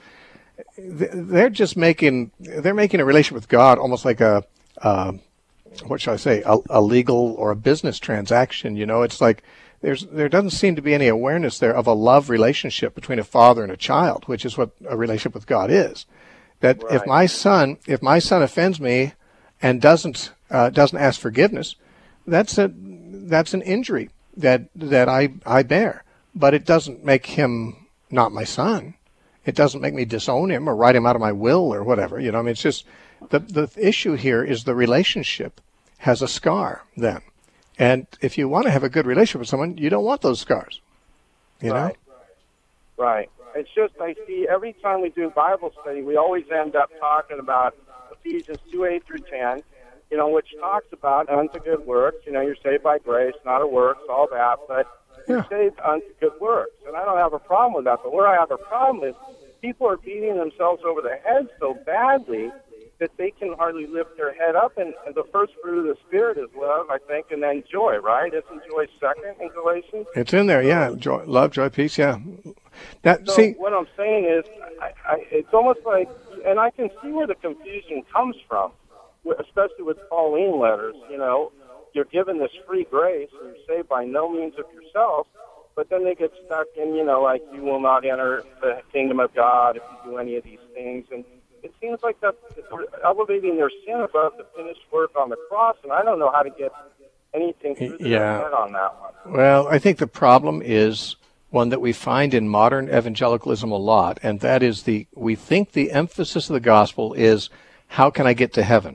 They're just making they're making a relationship with God almost like a uh, what should I say a, a legal or a business transaction. You know, it's like there's there doesn't seem to be any awareness there of a love relationship between a father and a child, which is what a relationship with God is. That if Right. my son if my son offends me and doesn't uh, doesn't ask forgiveness, that's a that's an injury that that I I bear, but it doesn't make him not my son. It doesn't make me disown him or write him out of my will or whatever. You know, I mean, it's just the the issue here is the relationship has a scar then. And if you want to have a good relationship with someone, you don't want those scars. You Right. know? Right. It's just I see every time we do Bible study, we always end up talking about Ephesians two eight through ten, you know, which talks about unto good works. You know, you're saved by grace, not of works, all that, but you're Yeah. saved unto good works. And I don't have a problem with that. But where I have a problem is people are beating themselves over the head so badly that they can hardly lift their head up. And, and the first fruit of the Spirit is love, I think, and then joy, right? Isn't joy second in Galatians? It's in there, yeah. Joy, love, joy, peace, yeah. That So see, what I'm saying is, I, I, it's almost like, and I can see where the confusion comes from, wh- especially with Pauline letters. You know, you're given this free grace, and you're saved by no means of yourself, but then they get stuck in, you know, like you will not enter the kingdom of God if you do any of these things, and it seems like that they're elevating their sin above the finished work on the cross, and I don't know how to get anything through their Yeah. head on that one. well, I think the problem is one that we find in modern evangelicalism a lot, and that is the we think the emphasis of the gospel is how can I get to heaven?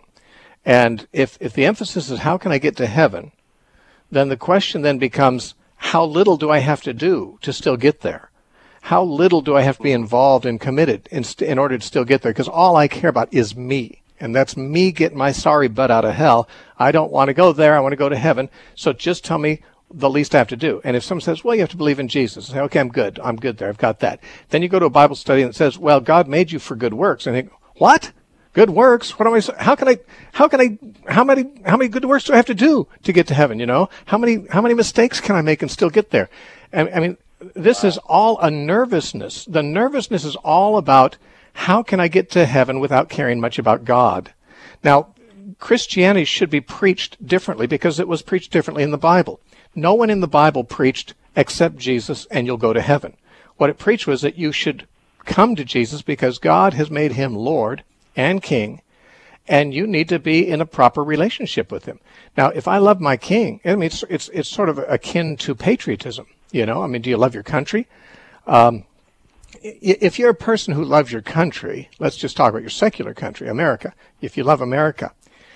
And if if the emphasis is how can I get to heaven, then the question then becomes how little do I have to do to still get there? How little do I have to be involved and committed in, st- in order to still get there? Because all I care about is me. And that's me getting my sorry butt out of hell. I don't want to go there. I want to go to heaven. So just tell me the least I have to do. And if someone says, well, you have to believe in Jesus, I say, okay, I'm good. I'm good there. I've got that. Then you go to a Bible study and it says, well, God made you for good works. And I think, what? Good works? What am I, how can I, how can I, how many, how many good works do I have to do to get to heaven? You know, how many, how many mistakes can I make and still get there? I, I mean, this is all a nervousness. The nervousness is all about how can I get to heaven without caring much about God? Now, Christianity should be preached differently because it was preached differently in the Bible. No one in the Bible preached, accept Jesus and you'll go to heaven. What it preached was that you should come to Jesus because God has made him Lord and King, and you need to be in a proper relationship with him. Now, if I love my King, I mean, it's it's, it's sort of akin to patriotism, you know? I mean, do you love your country? Um, if you're a person who loves your country, let's just talk about your secular country, America. If you love America,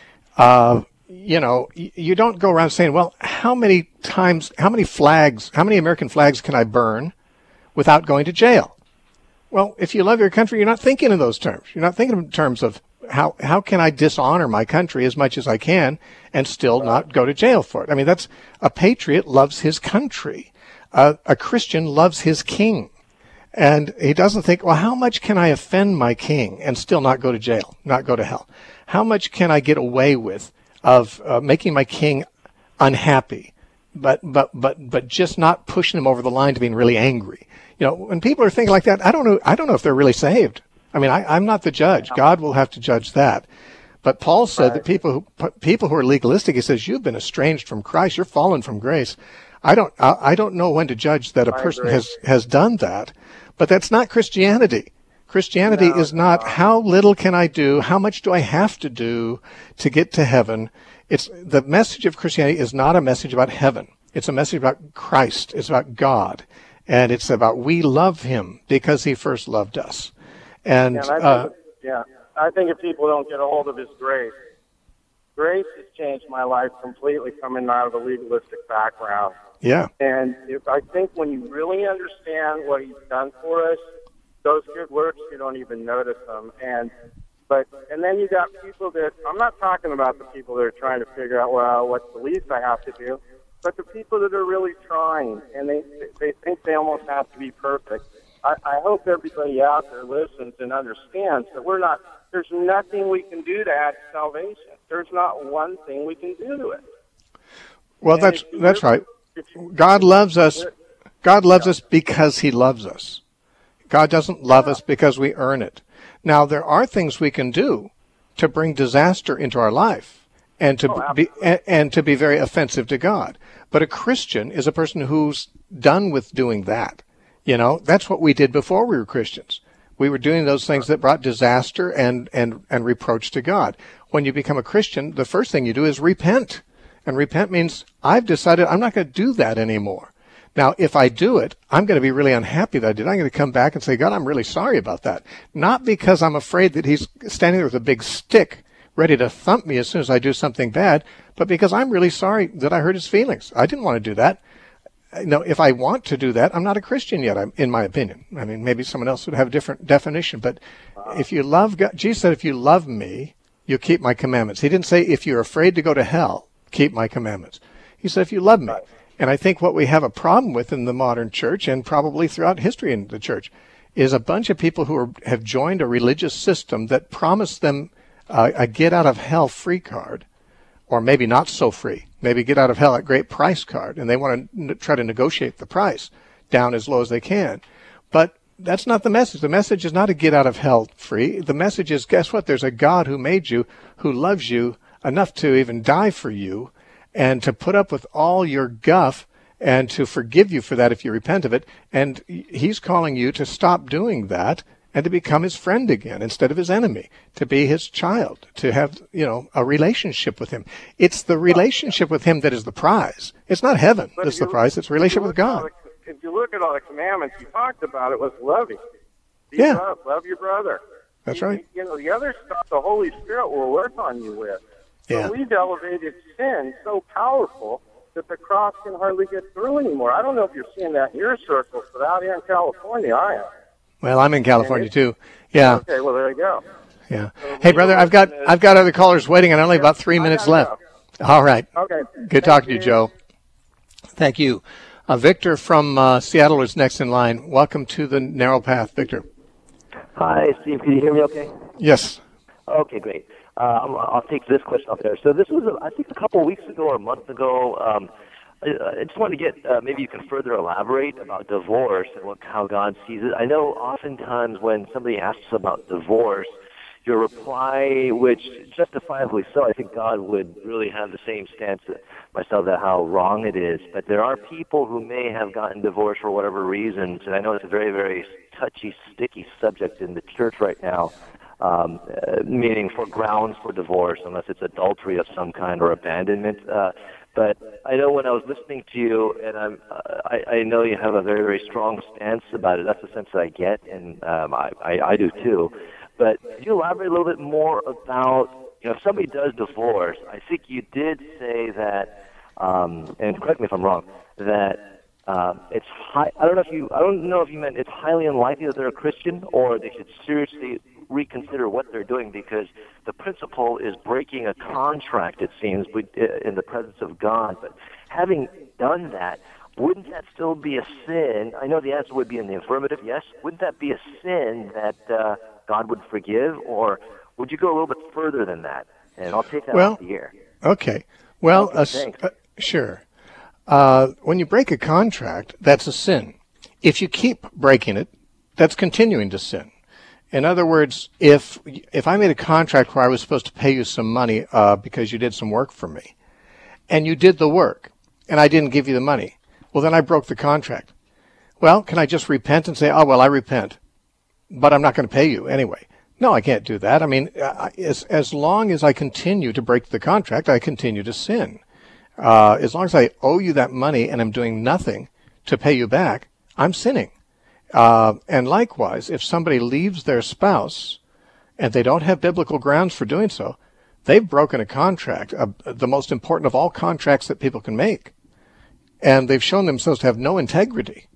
uh, you know, you don't go around saying, well, how many times, how many flags, how many American flags can I burn without going to jail? Well, if you love your country, you're not thinking in those terms. You're not thinking in terms of how how can I dishonor my country as much as I can and still not go to jail for it. I mean, that's a patriot loves his country. Uh, a Christian loves his King. And he doesn't think, well, how much can I offend my King and still not go to jail, not go to hell? How much can I get away with of uh, making my King unhappy, but but but but just not pushing him over the line to being really angry? You know, when people are thinking like that, I don't know. I don't know if they're really saved. I mean, I, I'm not the judge. God will have to judge that. But Paul said right. that people who people who are legalistic, he says, you've been estranged from Christ. You're fallen from grace. I don't. I, I don't know when to judge that a I person agree. has has done that. But that's not Christianity. Christianity no, is not no. how little can I do, how much do I have to do to get to heaven. It's the message of Christianity is not a message about heaven. It's a message about Christ. It's about God. And it's about we love him because he first loved us. And, yeah, and I think, uh, yeah, I think if people don't get a hold of his grace, grace has changed my life completely coming out of a legalistic background. yeah, And if I think when you really understand what he's done for us, those good works, you don't even notice them. And but and then you got people that, I'm not talking about the people that are trying to figure out, well, what's the least I have to do, but the people that are really trying, and they they think they almost have to be perfect. I, I hope everybody out there listens and understands that we're not, there's nothing we can do to add to salvation. There's not one thing we can do to it. well, And that's if you that's really- right. if you- God loves us. God loves Yeah. us because he loves us. God doesn't love us because we earn it. Now, there are things we can do to bring disaster into our life and to Oh, be and, and to be very offensive to God. But a Christian is a person who's done with doing that. You know, that's what we did before we were Christians. We were doing those things that brought disaster and, and, and reproach to God. When you become a Christian, the first thing you do is repent. And repent means I've decided I'm not going to do that anymore. Now, if I do it, I'm going to be really unhappy that I did. I'm going to come back and say, God, I'm really sorry about that. Not because I'm afraid that he's standing there with a big stick ready to thump me as soon as I do something bad, but because I'm really sorry that I hurt his feelings. I didn't want to do that. Now, if I want to do that, I'm not a Christian yet, I'm, in my opinion. I mean, maybe someone else would have a different definition, but if you love God, Jesus said, if you love me, you keep my commandments. He didn't say, if you're afraid to go to hell, keep my commandments. He said, if you love me. And I think what we have a problem with in the modern church, and probably throughout history in the church, is a bunch of people who are, have joined a religious system that promise them uh, a get-out-of-hell-free card, or maybe not so free, maybe get out of hell at great price card, and they want to n- try to negotiate the price down as low as they can. But that's not the message. The message is not a get out of hell free. The message is, guess what? There's a God who made you, who loves you enough to even die for you, and to put up with all your guff, and to forgive you for that if you repent of it. And he's calling you to stop doing that and to become his friend again instead of his enemy, to be his child, to have, you know, a relationship with him. It's the relationship with him that is the prize. It's not heaven But that's if the you- prize. It's a relationship with if you look at God. all the- If you look at all the commandments you talked about, it was loving. Be Yeah. love, love your brother. That's You- right. You know, the other stuff the Holy Spirit will work on you with. Yeah. But we've elevated sin so powerful that the cross can hardly get through anymore. I don't know if you're seeing that in your circles, but out here in California, I am. Well, I'm in California too. Yeah. Okay, well, there you go. Yeah. Hey, brother, I've got I've got other callers waiting, and only about three I minutes gotta left. All right. Okay. Good Thank talking to you, you. Joe. Thank you. Uh, Victor from uh, Seattle is next in line. Welcome to the Narrow Path, Victor. Hi, Steve. Can you hear me okay? Yes. Okay, great. Uh, I'll, I'll take this question up there. So this was, I think, a couple of weeks ago or a month ago. Um, I, I just wanted to get, uh, maybe you can further elaborate about divorce and what, how God sees it. I know oftentimes when somebody asks about divorce, your reply, which justifiably so, I think God would really have the same stance as myself that how wrong it is. But there are people who may have gotten divorced for whatever reasons, and I know it's a very, very touchy, sticky subject in the church right now, um, uh, meaning for grounds for divorce, unless it's adultery of some kind or abandonment. Uh, but I know when I was listening to you, and I'm, uh, I, I know you have a very, very strong stance about it. That's the sense that I get, and um, I, I, I do too. But could you elaborate a little bit more about, you know, if somebody does divorce, I think you did say that, um, and correct me if I'm wrong, that uh, it's high, I don't know if you, I don't know if you meant it's highly unlikely that they're a Christian, or they should seriously reconsider what they're doing, because the principle is breaking a contract, it seems, in the presence of God. But having done that, wouldn't that still be a sin? I know the answer would be in the affirmative, yes. Wouldn't that be a sin that uh, God would forgive, or would you go a little bit further than that? And I'll take that well, off the air. Okay. Well, okay, uh, uh, sure. Uh, when you break a contract, that's a sin. If you keep breaking it, that's continuing to sin. In other words, if if I made a contract where I was supposed to pay you some money uh, because you did some work for me, and you did the work, and I didn't give you the money, well, then I broke the contract. Well, can I just repent and say, oh, well, I repent, but I'm not going to pay you anyway? No, I can't do that. I mean, as as long as I continue to break the contract, I continue to sin. Uh, as long as I owe you that money and I'm doing nothing to pay you back, I'm sinning. Uh, and likewise, if somebody leaves their spouse and they don't have biblical grounds for doing so, they've broken a contract, uh, the most important of all contracts that people can make. And they've shown themselves to have no integrity.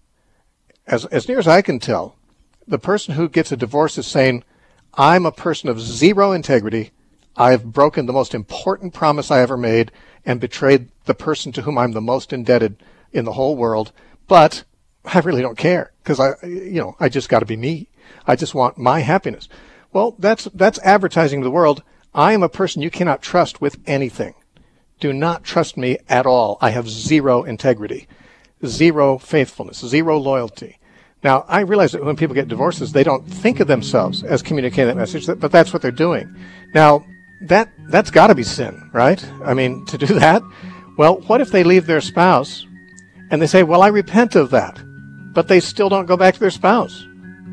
As, as near as I can tell, the person who gets a divorce is saying, I'm a person of zero integrity. I've broken the most important promise I ever made and betrayed the person to whom I'm the most indebted in the whole world. But I really don't care, because I, you know, I just got to be me. I just want my happiness. Well, that's that's advertising to the world. I am a person you cannot trust with anything. Do not trust me at all. I have zero integrity, zero faithfulness, zero loyalty. Now, I realize that when people get divorces, they don't think of themselves as communicating that message, but that's what they're doing. Now, that that's got to be sin, right? I mean, to do that. Well, what if they leave their spouse and they say, well, I repent of that, but they still don't go back to their spouse?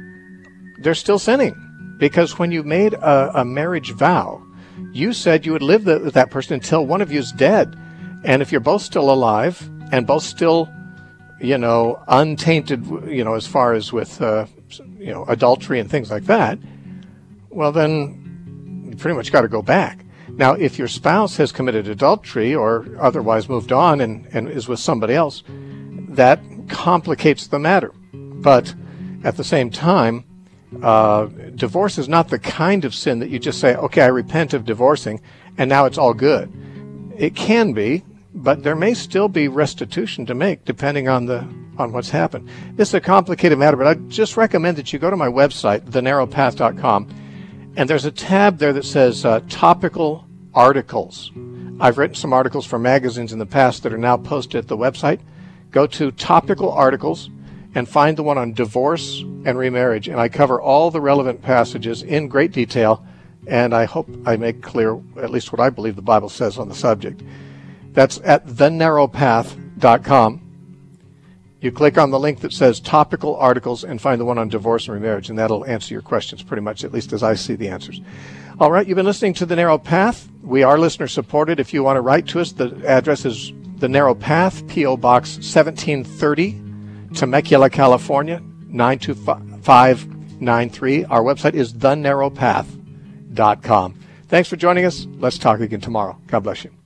They're still sinning, because when you made a, a marriage vow, you said you would live the, with that person until one of you is dead. And if you're both still alive and both still, you know, untainted, you know, as far as with, uh, you know, adultery and things like that, well, then you pretty much got to go back. Now, if your spouse has committed adultery or otherwise moved on and, and is with somebody else, that complicates the matter. But at the same time, uh, divorce is not the kind of sin that you just say, okay, I repent of divorcing, and now it's all good. It can be, but there may still be restitution to make depending on the on what's happened. This is a complicated matter, but I just recommend that you go to my website, the narrow path dot com, and there's a tab there that says uh, topical articles. I've written some articles for magazines in the past that are now posted at the website. Go to topical articles and find the one on divorce and remarriage, and I cover all the relevant passages in great detail, and I hope I make clear at least what I believe the Bible says on the subject. That's at the narrow path dot com. You click on the link that says topical articles and find the one on divorce and remarriage, and that'll answer your questions pretty much, at least as I see the answers. All right, you've been listening to The Narrow Path. We are listener supported. If you want to write to us, the address is The Narrow Path, P O Box seventeen thirty, Temecula, California, nine two five nine three. Our website is the narrow path dot com. Thanks for joining us. Let's talk again tomorrow. God bless you.